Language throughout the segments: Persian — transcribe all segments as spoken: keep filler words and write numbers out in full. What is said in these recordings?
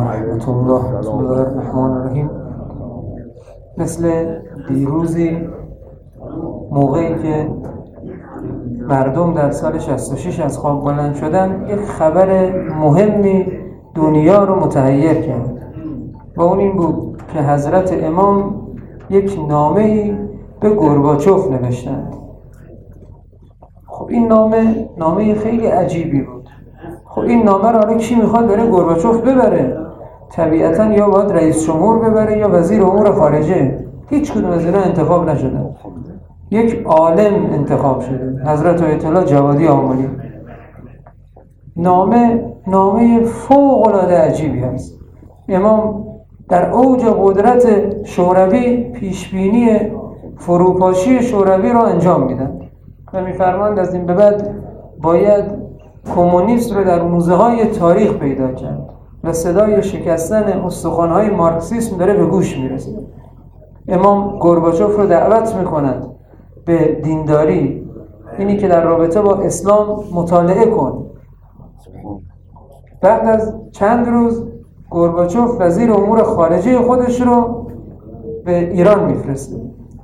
و رحمت الله. بسم الله الرحمن الرحیم. مثل دیروزی موقعی که مردم در سال شصت و شش از خواب بلند شدن، یک خبر مهمی دنیا رو متحیر کرد و اون این بود که حضرت امام یک نامه‌ای به گورباچوف نوشتند. خب این نامه نامه خیلی عجیبی بود. خب این نامه را کی میخواد بره گورباچوف ببره؟ طبیعتاً یا باید رئیس جمهور ببره یا وزیر امور خارجه. هیچ کدوم از اینا انتخاب نشدن. یک عالم انتخاب شده، حضرت آیت الله جوادی آملی. نامه نامه فوق العاده عجیبی است. امام در اوج قدرت شوروی پیشبینی فروپاشی شوروی را انجام میدن و میفرمایند از این به بعد باید کمونیسم رو در موزه های تاریخ پیدا کرد و صدای شکستن استخوان‌های مارکسیسم داره به گوش میرسه. امام گورباچوف رو دعوت میکنند به دینداری، اینی که در رابطه با اسلام مطالعه کن. بعد از چند روز گورباچوف وزیر امور خارجه خودش رو به ایران میفرسته.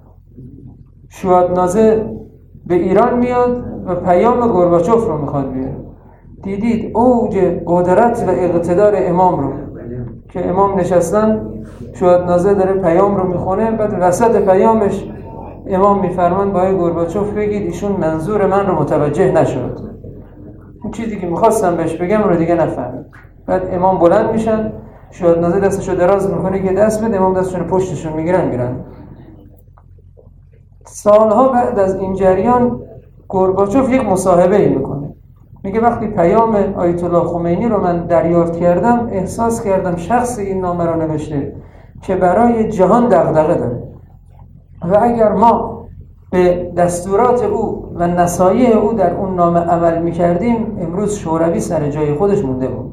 شوادنازه به ایران میاد و پیام گورباچوف رو میخواد بیاره. دیدید اوج قدرت و اقتدار امام رو که امام نشستن، شوادنازه داره پیام رو میخونه، بعد وسط پیامش امام میفرمان با گورباچوف بگید ایشون منظور من رو متوجه نشد، اون چیزی که میخواستم بهش بگم رو دیگه نفهمید. بعد امام بلند میشن، شوادنازه دستشو دراز میکنه که دست بده، امام دستشون پشتشون میگیرن میرن. سالها بعد از این جریان گورباچوف یک مصاحبه میکنه، میگه وقتی پیام آیت الله خمینی رو من دریافت کردم، احساس کردم شخص این نامه رو نوشته که برای جهان دغدغه داره و اگر ما به دستورات او و نصایح او در اون نامه عمل میکردیم، امروز شوروی سر جای خودش مونده بود.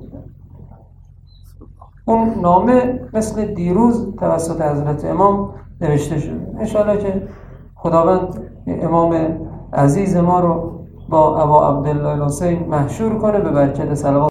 اون نامه مثل دیروز توسط حضرت امام نوشته شد. انشاءالله که خداوند امام عزیز ما رو با ابا عبدالله الحسین محشور کنه به برکت صلوات